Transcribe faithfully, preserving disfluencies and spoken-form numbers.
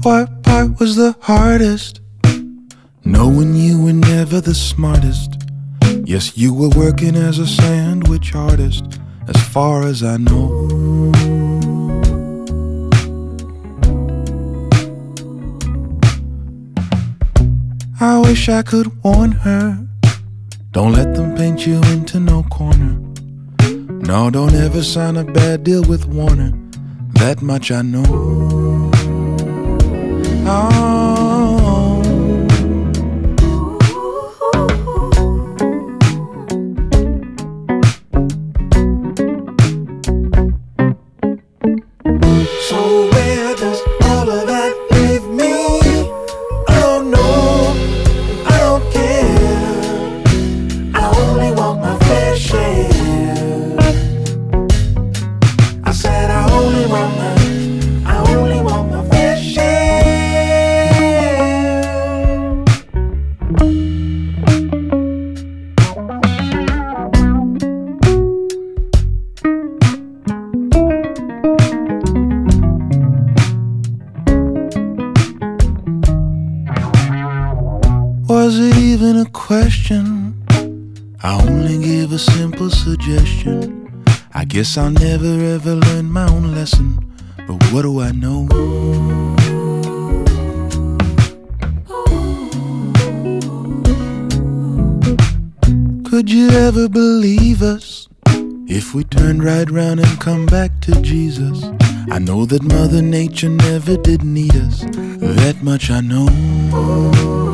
What part was the hardest? Knowing you were never the smartest. Yes, you were working as a sandwich artist, as far as I know. I wish I could warn her, don't let them paint you into no corner. No, don't ever sign a bad deal with Warner, that much I know. Oh. So where does all of that leave me? I don't know, I don't care. I only want my fair share. I said I only want my, I only want my fair share. Was it even a question? I only gave a simple suggestion. I guess I'll never ever learn my own lesson, but what do I know? Could you ever believe us if we turned right round and come back to Jesus? I know that Mother Nature never did need us, that much I know.